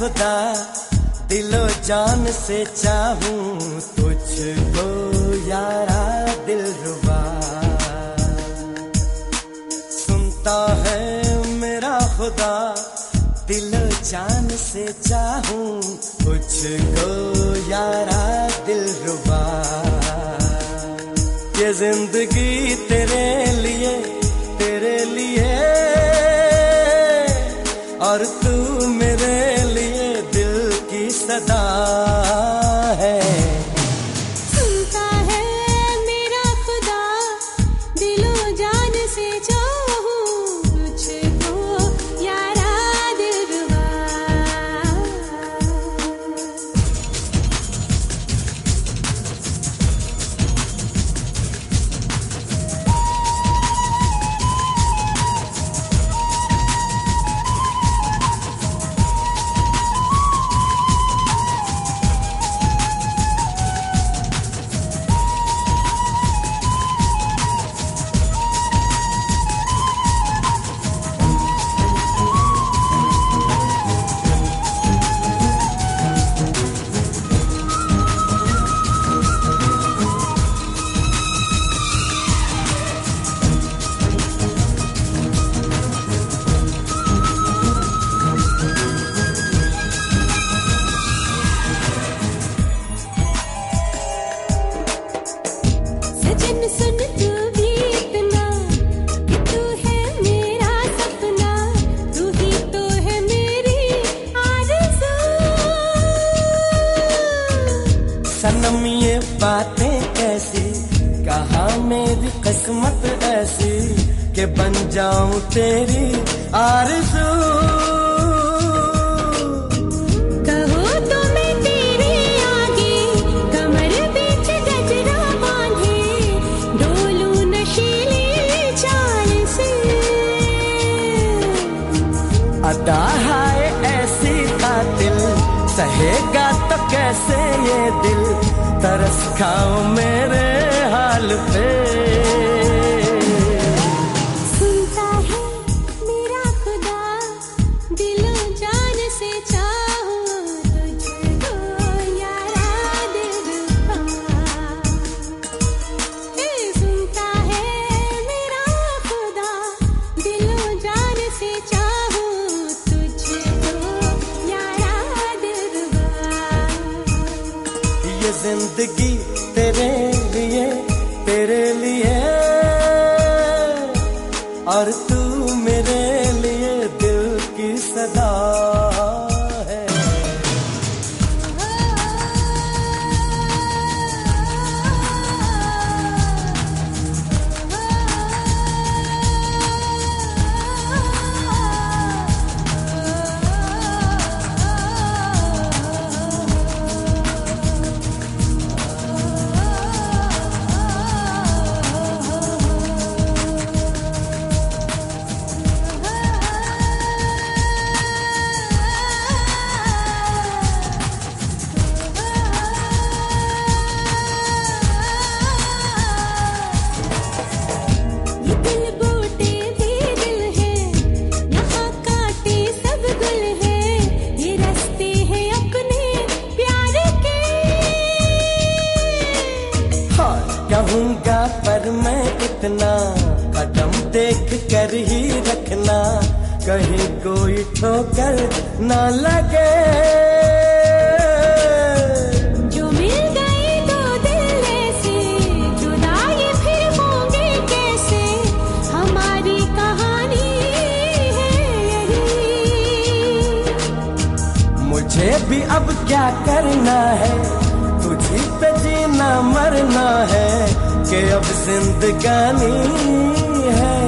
खुदा दिलो जान से चाहूं तुझको यारा दिलरुबा। सुनता है मेरा खुदा दिलो जान से चाहूं तुझको यारा दिलरुबा। ये जिंदगी तेरे लिए और तू मेरे लिए दिल की सदा है। सुनता है मेरा खुदा दिलो जान से चाहूं तुझको यारा दिलरुबा। सनम ये बातें कैसी, कहा मेरी किस्मत ऐसी कि बन जाऊं तेरी आरज़ू। कहो तो मैं तेरे आगे कमर बीच गजरा बांधे डोलूं नशीली चाल से। अदा है ऐसी कातिल सहेगा तो कैसे ये दिल, तरस खाओ मेरे हाल पे। सुनता है मेरा खुदा दिलो जान से चाहूं तुझको यारा दिलरुबा। सुनता है मेरा खुदा दिलो जान से चाहूं तुझको यारा दिलरुबा। ये जिंदगी तेरे लिए और तू मेरे लिए दिल की सदा है। कहूँगा पर मैं इतना कदम देख कर ही रखना, कहीं कोई ठोकर ना लगे। जो मिल गए दो दिल ऐसे जुदा ये फिर होंगे कैसे, हमारी कहानी है यही। मुझे भी अब क्या करना है, तुझी पे जीना मरना है कि अब जिंदगानी है।